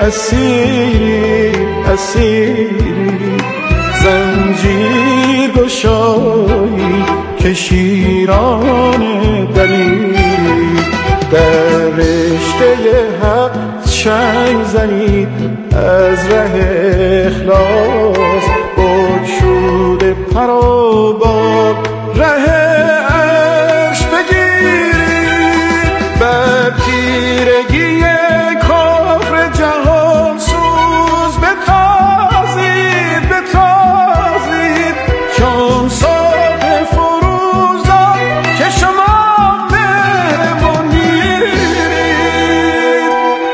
اسیری اسیری زنجیر گشایی که شیران دلیری در رشته حق چنگ زنید از ره اخلاص بگشوده پر و بال ره عرش بگیرید بر تیرگی کفر جهان سوز بتازید بتازید چون صبح فروزان که شما مهربان میرید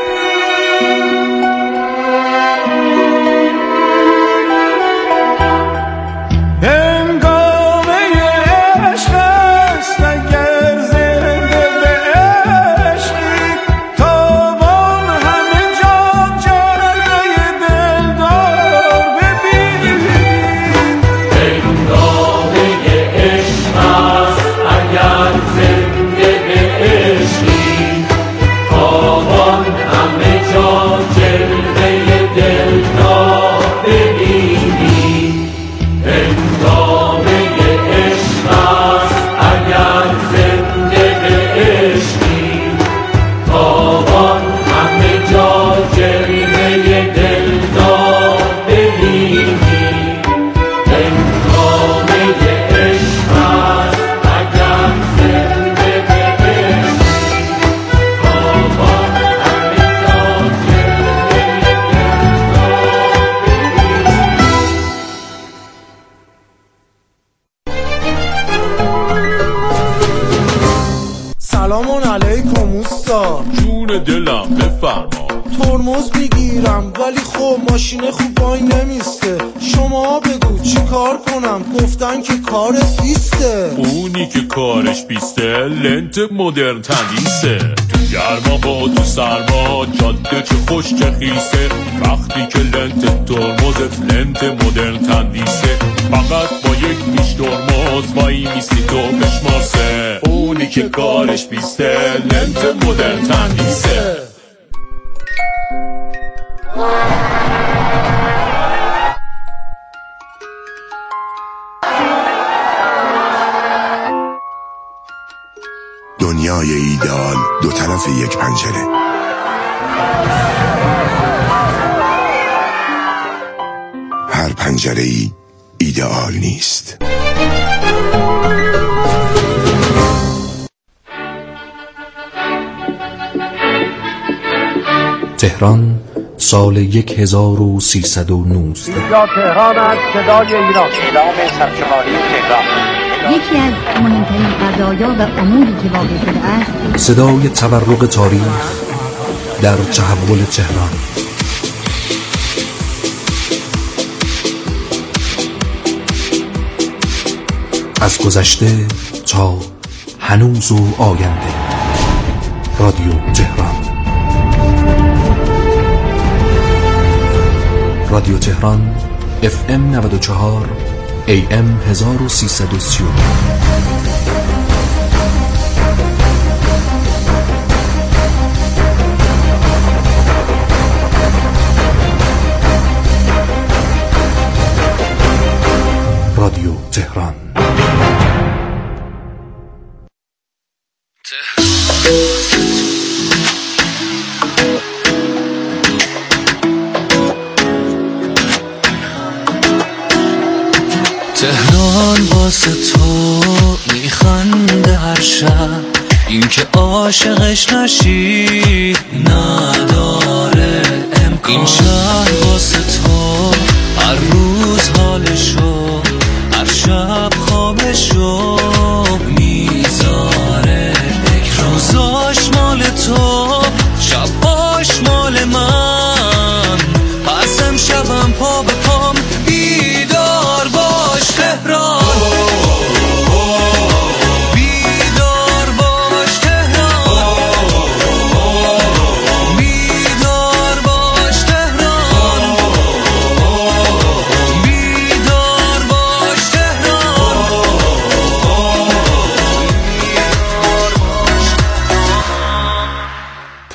هنگامه عشق است اگر زنده به عشقید تابان همه جا جلوه دلدار ببینید هنگامه عشق است اگر زنده به عشقی تابان همه جا جلوه دلدار ببینی هنگامه عشق است اگر زنده به عشقی تابان همه جا جلوه دلدار ببینی هنگامه عشق است اگر زنده به عشقی تابان همه جا جلوه سلام علیکم اوستا جون دلم بفرما. ترمز میگیرم ولی خب ماشین خوب وای نمیسته شما بگو چی کار کنم گفتن که کار بیسته اونی که کارش بیسته لنت مدرن تندیسه تو گرما با تو سرما جاده چه خوش چه خیسه وقتی که لنت ترمزت لنت مدرن تندیسه فقط با یک پیش ترمز وای میستی تو بشماسه اونی که کارش بیسته لنت مدرن تندیسه دنیای ایدئال دو طرف یک پنجره. هر پنجره‌ای ایدئال نیست. تهران سال 1319. اینجا تهران است، صدای ایران. اعلام سرشماری تهران. یکی از مهمترین قضایا و اموری که واقع شده است صدای تورق تاریخ در تحول تهران. از گذشته تا هنوز و آینده. رادیو تهران. رادیو تهران FM 94 AM 1330. رادیو تهران. تهران واسه تو میخنده هر شب این که عاشقش نشی نداره امکان این شهر واسه تو هر روز حالشو هر شب خوابشو میذاره روزاش مال تو شباش مال من پس امشبم پا به پام بیدار باش تهران بیدار باش تهران بیدار باش تهران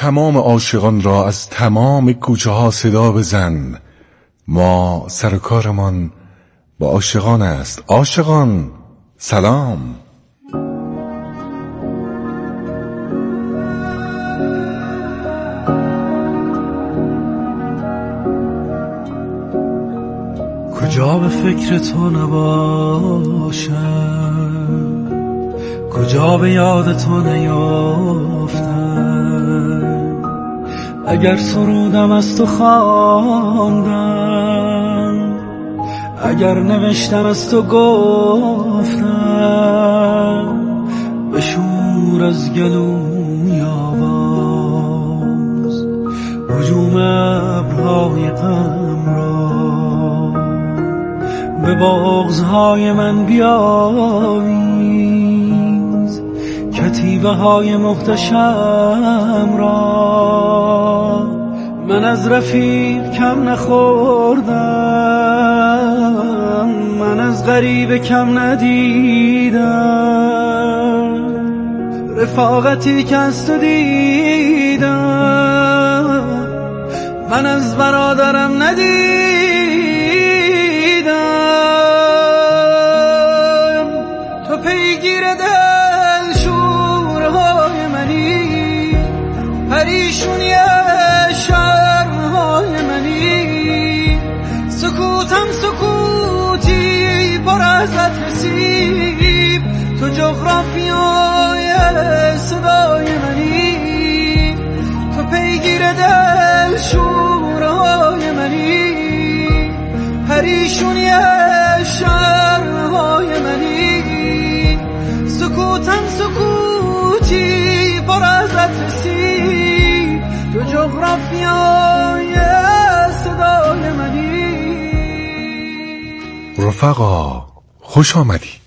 تمام عاشقان را از تمام کوچه ها صدا بزن. ما سر و کارمان با عاشقان است. عاشقان سلام. کجا به فکر تو نباشم، کجا به یاد تو نیافتم. اگر سرودم از تو خواندم، اگر نوشتم از تو گفتم، بشور از گلوی آواز هجوم ابرهای غم را. به بغض‌های من بیاویز کتیبه های محتشم را. من از رفیق کم نخوردم، من از غریب کم ندیدم. رفاقتی که از تو دیدم، من از برادرم ندیدم. تو پیگیر دل شورهای منی، پریشونی شرهای منی. سکوتم سکوتی پر از نسیب، تو جغرافیای صدای منی. تو پیگیر دل شورهای منی، پریشونی شرهای منی. سکوتم سکوتی پر از نسیب، تو جغرافیای صدای منی. رفقا خوش آمدید.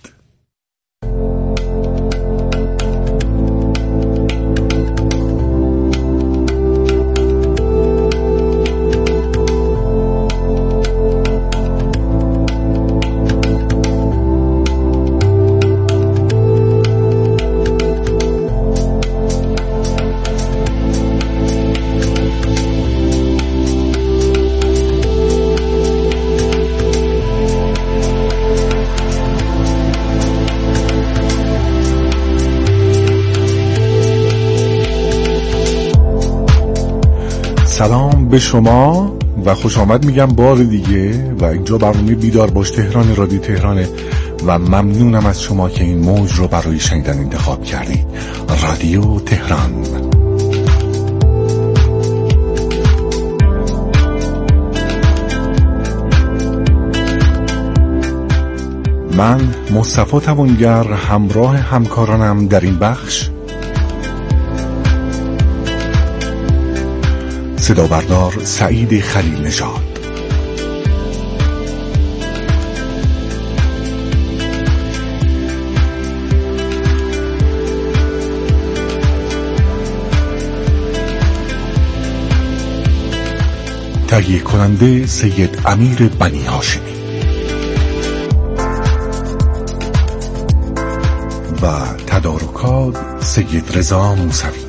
سلام به شما و خوش آمد میگم بار دیگه. و اینجا برنامه بیدار باش تهران، رادیو تهرانه و ممنونم از شما که این موج رو برای شنیدن انتخاب کردید. رادیو تهران. من مصطفی توانگر همراه همکارانم در این بخش صدا بردار سعید خلیل نژاد، تهیه کننده سید امیر بنی هاشمی و تدارکات سید رضا موسوی.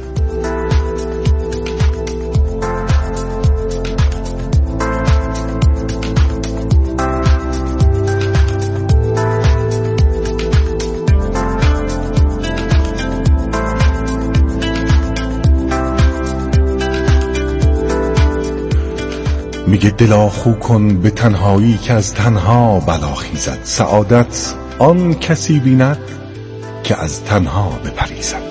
میگه دلا خو کن به تنهایی که از تنها بلا خیزد. سعادت آن کسی بیند که از تنها بپریزد.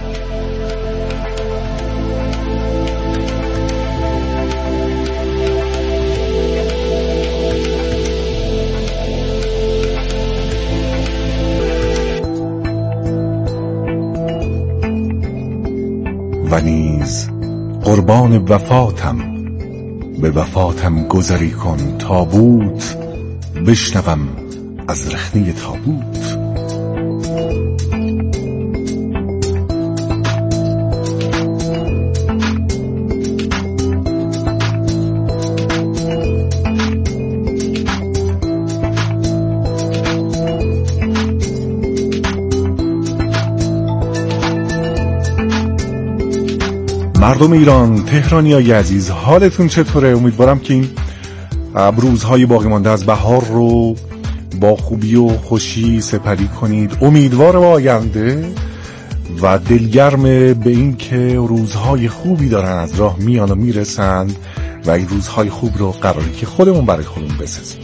و نیز قربان وفاتم، به وفاتم گذری کن تابوت، بشنوم از رخنه تابوت. مردم ایران، تهرانیای عزیز، حالتون چطوره؟ امیدوارم که این روزهای باقی مانده از بهار رو با خوبی و خوشی سپری کنید. امیدوار به آینده و دلگرم به این که روزهای خوبی دارن از راه میان و میرسند و این روزهای خوب رو قراره که خودمون برای خودمون بسازیم.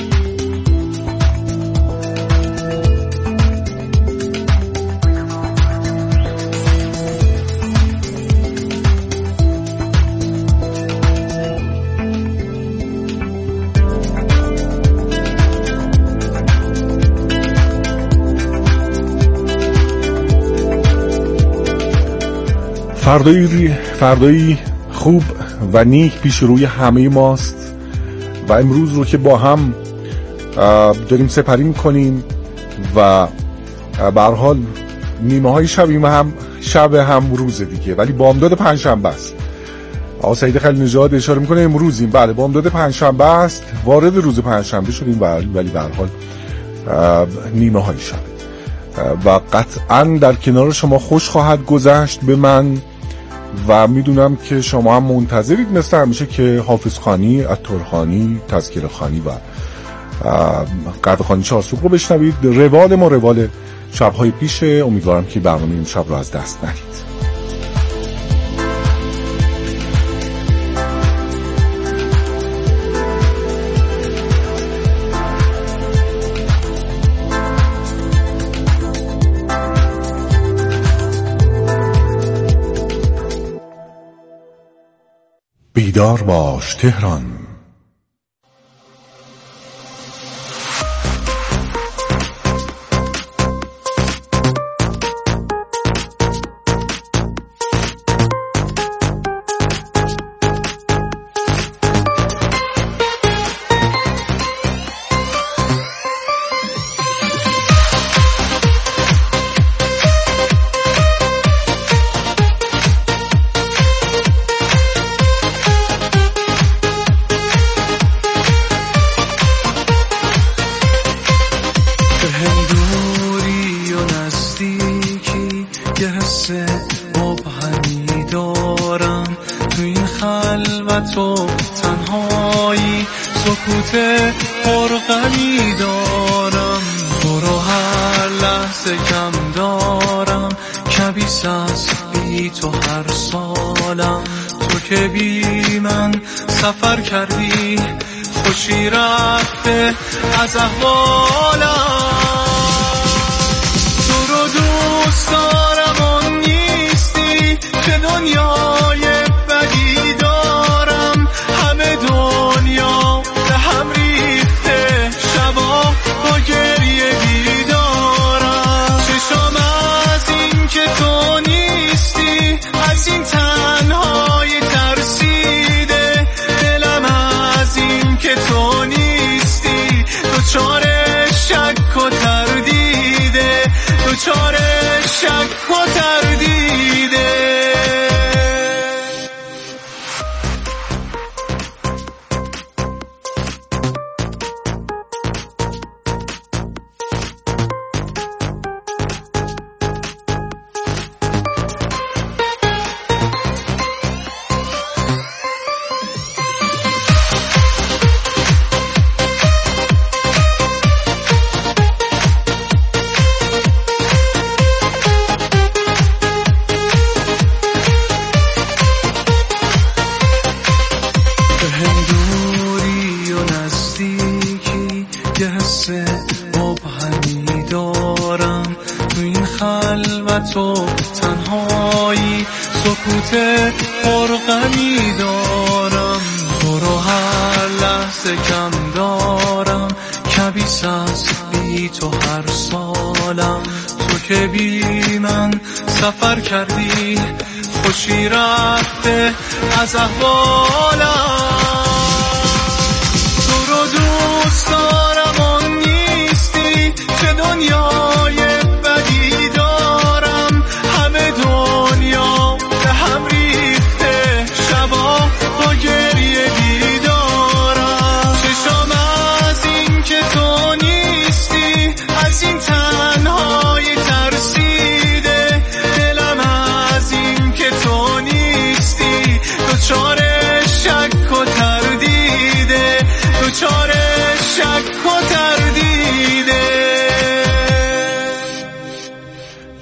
فردایی خوب و نیک پیش روی همه ماست و امروز رو که با هم داریم سپری میکنیم و به هر حال نیمه های شب هم روز دیگه، ولی بامداد پنجشنبه است. آقا سعید خلیل نژاد اشاره میکنه امروزیم، بله بامداد پنجشنبه است، وارد روز پنجشنبه شدیم ولی به هر حال نیمه های شب و قطعا در کنار شما خوش خواهد گذشت به من و میدونم که شما هم منتظرید مثل همیشه که حافظ خانی، عطارخانی، تذکره خانی و قدرخانی چارسوق رو بشنوید. روال ما روال شبهای پیشه. امیدوارم که برنامه این شب رو از دست ندید. بیدار باش تهران. سفر کردی خوشی رفته از احوالم، تو رو دوست دارم آن نیستی که دنیای بدی دارم، همه دنیا به هم ریخته شبا با گریه بیدارم، چشام از این که تو نیستی از این تنهای ترسیده، که تو نیستی دوچار شک و تردیده، دوچار شک و تردیده. تو تنهایی سکوت پرغمی دارم، تو رو هر لحظه کم دارم، کبیس از بی تو هر سالم، تو که بی من سفر کردی خوشی رفته از احوالم، تو رو دوست دارم آن نیستی که دنیای بدی دارم، همه دنیا به هم ریخته شبا با گریه بیدارم، چشام از این که تو نیستی از این تنهای ترسیده، دلم از این که تو نیستی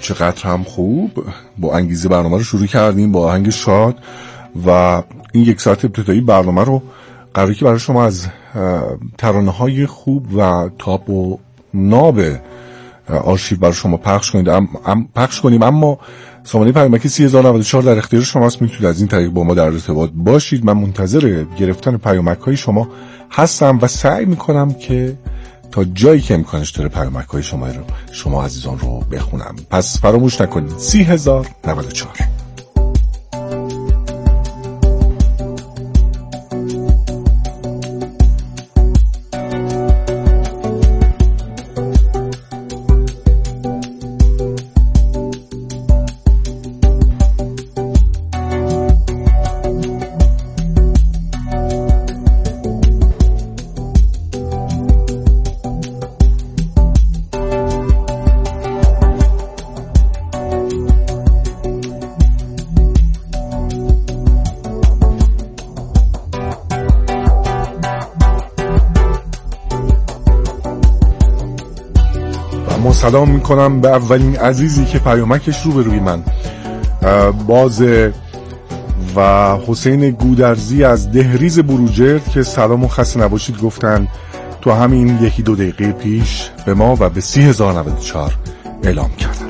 چقدر هم خوب. با انگیزه برنامه رو شروع کردیم با آهنگ شاد و این یک ساعت ابتدایی برنامه رو قراره که برای شما از ترانه‌های خوب و تاپ و ناب آرشیو برای شما پخش کنیم. اما سامانه پیامک 3094 در اختیار شماست، میتونید از این طریق با ما در ارتباط باشید. من منتظر گرفتن پیامک‌های شما هستم و سعی میکنم که تا جایی که امکانش داره پیامک‌های شما عزیزان رو بخونم. پس فراموش نکنید 3094. سلام میکنم به اولین عزیزی که پیامکش رو به روی من بازه و حسین گودرزی از دهریز بروجرد که سلام و خسته نباشید گفتن تو همین 1-2 دقیقه پیش به ما و به 3094 اعلام کردن.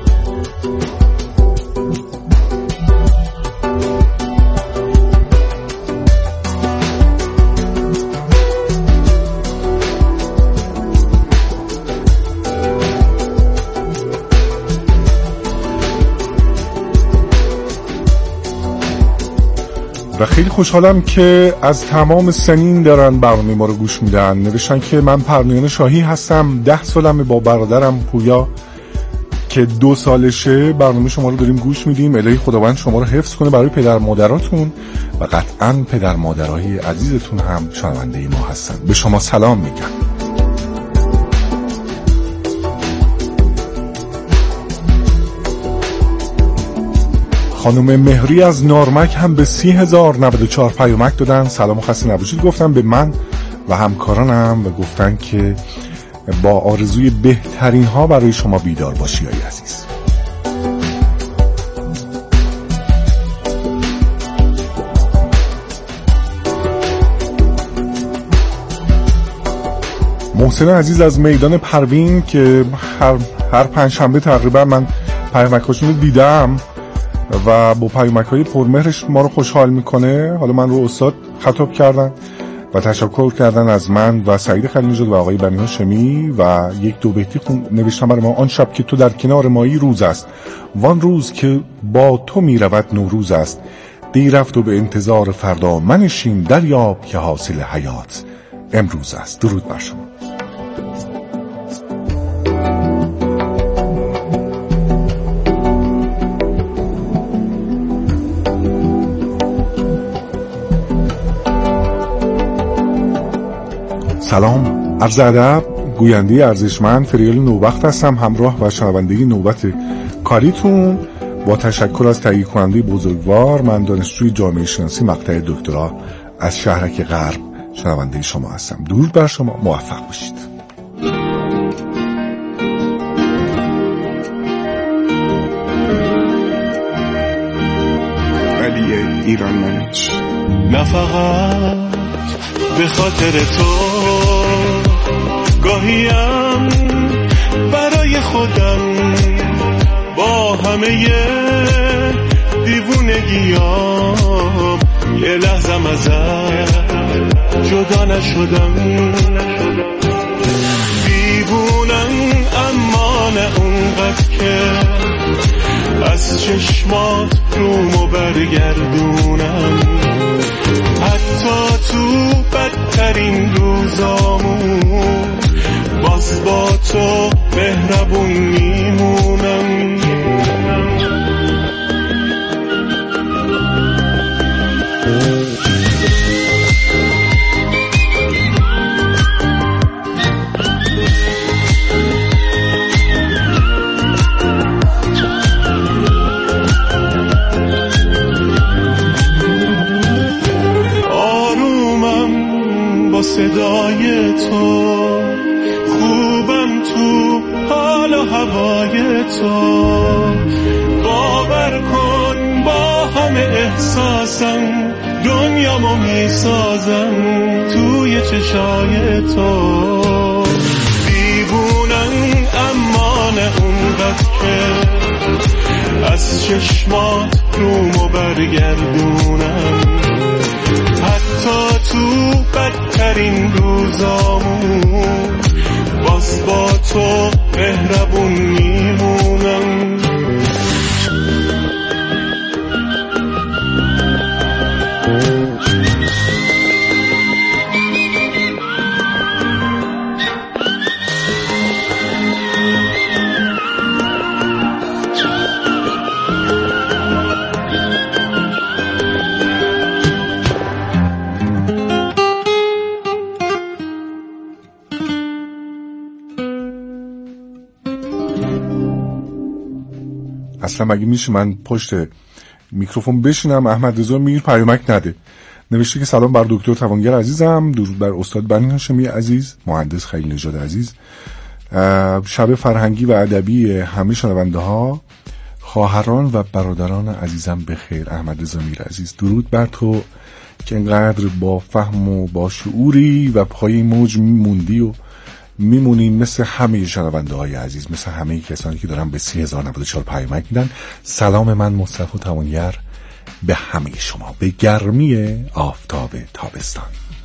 و خیلی خوشحالم که از تمام سنین دارن برنامه ما رو گوش میدن. نوشتن که من پرنیان شاهی هستم، 10 سالمه، با برادرم پویا که 2 سالشه برنامه شما رو داریم گوش میدیم. الهی خداوند شما رو حفظ کنه برای پدر مادراتون و قطعاً پدر مادرای عزیزتون هم شنونده ما هستن. به شما سلام میگم. خانم مهری از نارمک هم به 3094 پیامک دادن، سلام و خسته نباشید گفتن به من و همکارانم و گفتن که با آرزوی بهترین ها برای شما بیدار باشی ای عزیز. محسن عزیز از میدان پروین که هر پنجشنبه تقریبا من پیامکاشون رو دیدم و با پیامک‌های پرمهرش ما رو خوشحال میکنه. حالا من رو استاد خطاب کردن و تشکر کردن از من و سعید خلیل‌نژاد و آقای بنی هاشمی و 1-2 بیتی نوشتم برای ما. آن شب که تو در کنار مایی روز است، وان روز که با تو میرود نوروز است، دی رفت و به انتظار فردا منشین، دریاب که حاصل حیات امروز است. درود بر شما. سلام، عرض ادب، گوینده ارزشمند فریال نوبخت هستم، همراه و شنونده نوبت کاریتون. با تشکر از تهیه کننده بزرگوار، من دانشجوی جامعه شناسی مقطع دکترا از شهرک غرب شنونده شما هستم. درود بر شما، موفق باشید. ولی ایران منش نه فقط به خاطر تو، گاهیم برای خودم با همه دیوونگیام یه لحظم ازت جدا نشدم. دیوونم اما نه اونقدر که از چشمات رومو برگردونم. حتی تو بدترین روزامون باز با تو مهربون میمونم. صدای تو خوبم، تو حال و هوای احساسم دنیامو میسازم توی چشای تو. دیوونم اما نه اونقدر که از چشمات رومو برگردونم. حتی تو بدترین روزامون باز با تو مهربون میمونم. اصلا مگه میشه من پشت میکروفون بشینم احمد رضا میر پیامک نده؟ نوشته که سلام بر دکتر توانگر عزیزم، درود بر استاد بنی هاشمی عزیز، مهندس خلیل نژاد عزیز، شب فرهنگی و ادبی همه شنونده ها، خواهران و برادران عزیزم بخیر. احمد رضا میر عزیز، درود بر تو که انقدر با فهم و با شعوری و پای موج میموندی و میمونیم مثل همه شنونده های عزیز، مثل همه کسانی که دارن به 3094 پیامک میدن. سلام من مصطفی توانگر به همه شما، به گرمی آفتاب تابستان.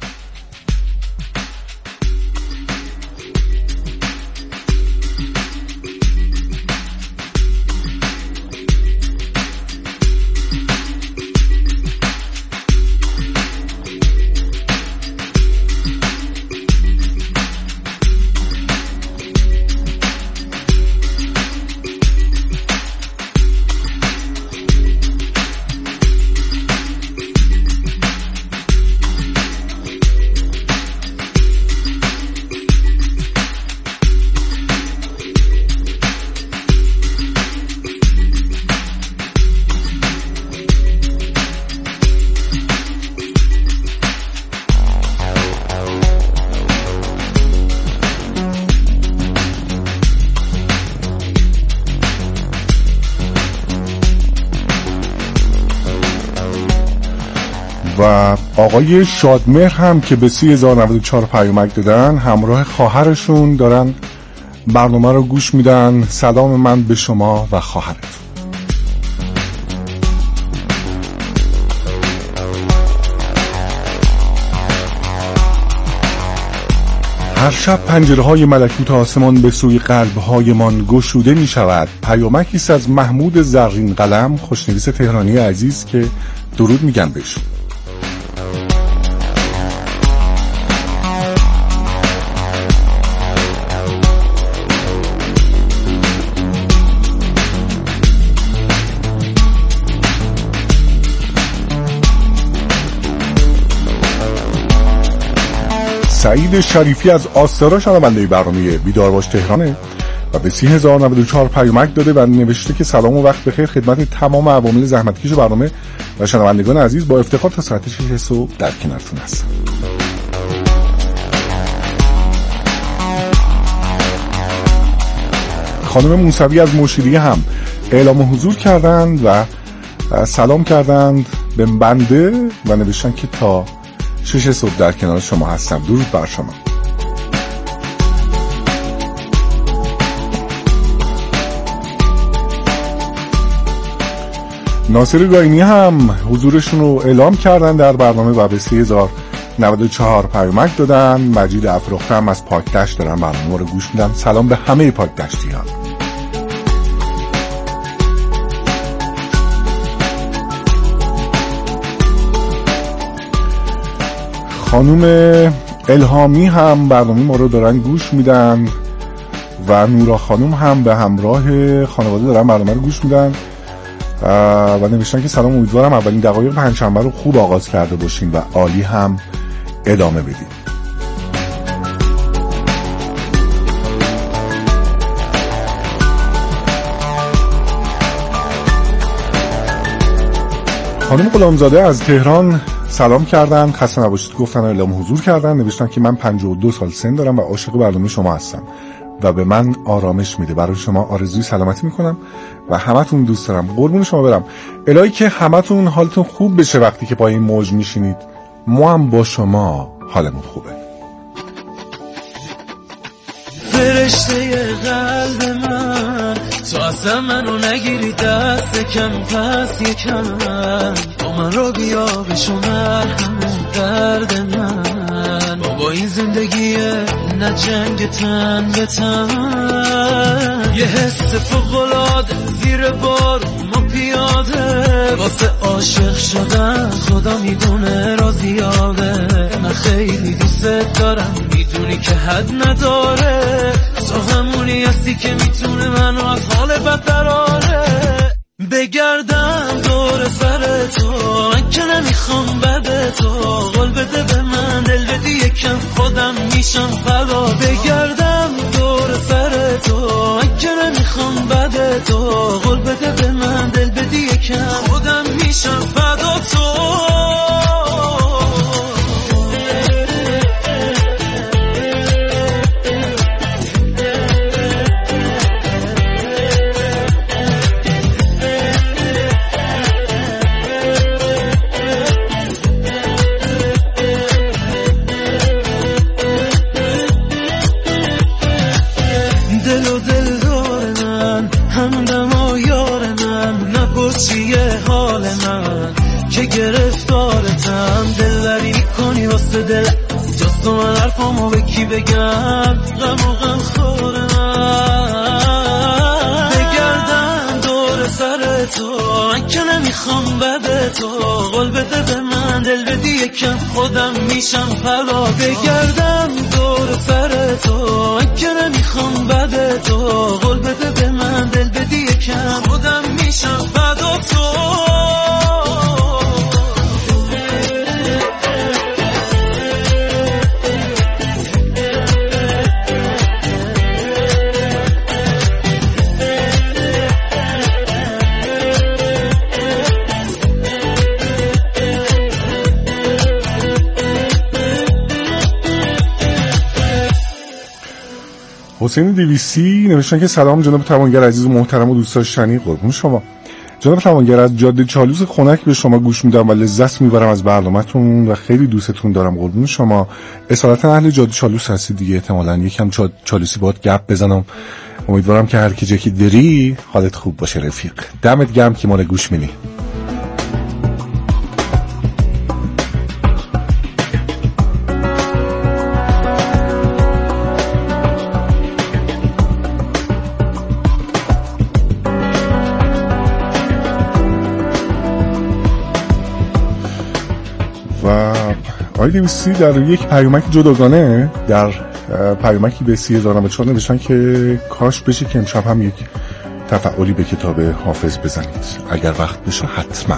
و آقای شادمهر هم که به 3094 پیامک دادن، همراه خواهرشون دارن برنامه رو گوش میدن. سلام من به شما و خواهرت. هر شب پنجره‌های ملکوت آسمان به سوی قلب‌هایمان گشوده می‌شود. پیامکی است از محمود زرین قلم، خوشنویس تهرانی عزیز که درود میگن بهشون. سعید شریفی از آستارا شنونده برنامه بیدار باش تهرانه و به 3094 پیامک داده و نوشته که سلام و وقت بخیر خدمت تمام عوامل زحمتکش برنامه و شنوندگان عزیز. با افتخار تا ساعت 6 صبح در کنارتون هستم. خانم موسوی از مشیری هم اعلام حضور کردند و سلام کردند به بنده و نوشتن که تا 6 صبح در کنار شما هستم. درود بر شما. ناصر گاینی هم حضورشون رو اعلام کردن در برنامه و به 3094 پیامک دادن. مجید افروخته هم از پاکدشت دارن برنامه رو گوش میدن. سلام به همه پاکدشتیان. خانوم الهامی هم برنامه ما رو دارن گوش میدن و نورا خانوم هم به همراه خانواده دارن برنامه رو گوش میدن و نوشتن که سلام، امیدوارم اولین دقایق پنجشنبه رو خوب آغاز کرده باشین و عالی هم ادامه بدین. خانم غلامزاده از تهران سلام کردن، خسته نباشید گفتن، اعلام حضور کردن، نوشتن که من 52 سال سن دارم و عاشق برنامه شما هستم و به من آرامش میده. برای شما آرزوی سلامتی میکنم و همتون دوست دارم. قربون شما برم. الهی که همتون حالتون خوب بشه وقتی که با این موج میشینید. ما هم با شما حالمون خوبه. فرشته قلب من، تو اصلا منو نگیری دست کم پس یکم، با من رو بیا بشمر همه درد من. بابا این زندگیه نه جنگ تن به تن، یه حس فوق‌العاده زیر بار ما پیاده، واسه عاشق شدن خدا میدونه را زیاده. من خیلی دوست دارم میدونی که حد نداره، تو همونی هستی که میتونه منو از حال بد دراره. بگردم دور سر تو من که نمیخوام بده تو، قول بده به من دل بدی یکم خودم میشم فدا. بگردم دور سر تو من که نمیخوام بده تو، قول بده به من دل بدی یکم خودم میشم فدا تو. چیه حال من که گرفتارتم، دلبری میکنی واسه دل جز تو من حرفامو به کی بگم، غم و غم خور من. بگردم دور سر تو من که نمیخوام بده تو، قول بده به من دل بدی یکم خودم میشم فدا. بگردم دور سر تو من که نمیخوام بده تو، قول بده به من دل بدی یکم خودم میشم فدا تو. حسین دیویسی نوشتن که سلام جناب توانگر عزیز و محترم و دوست داشتنی. قربون شما. جناب توانگر از جاده چالوس خنک به شما گوش میدم و لذت میبرم از برنامه‌تون و خیلی دوستتون دارم. قربون شما. اصالتا اهل جاده چالوس هستی دیگه، احتمالاً یکم چالوسی باهات گپ بزنم. امیدوارم که هر کی جکی دری حالت خوب باشه رفیق. دمت گرم که ما رو گوش میدی. آقای دیویسی در یک پیامک جداگانه در پیامکی به 30,004 نوشتن که کاش بشه که امشب هم یک تفعالی به کتاب حافظ بزنید اگر وقت بشه حتما.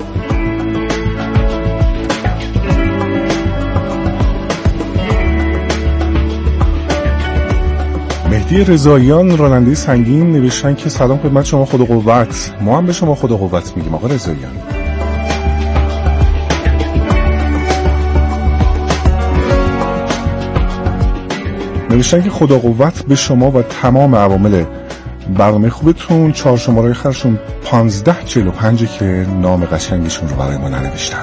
مهدی رضاییان راننده سنگین نوشتن که سلام خدمت شما، خدا قوت. ما هم به شما خدا قوت میگیم آقا رضاییان. نوشتن که خدا قوت به شما و تمام عوامل برنامه خوبتون. 4 شماره آخرشون 1545 که نام قشنگشون رو برای ما ننوشتند.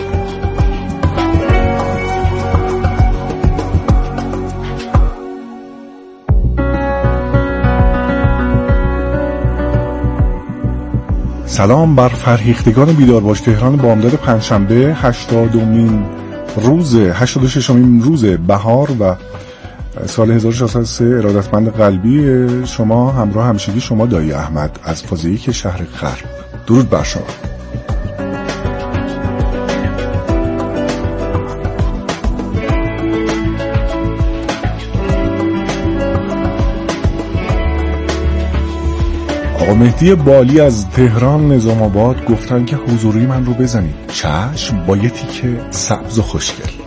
سلام بر فرهیختگان بیدار باش تهران. بامداد پنجشنبه 86مین روز بهار و سال 1603. ارادتمند قلبی شما، همراه همشگی شما دایی احمد از فازی که شهر غرب. درود بر شما. آقا مهدی بالی از تهران نظام آباد گفتن که حضوری من رو بزنید. چشم با یه تیکه سبز و خوشگل.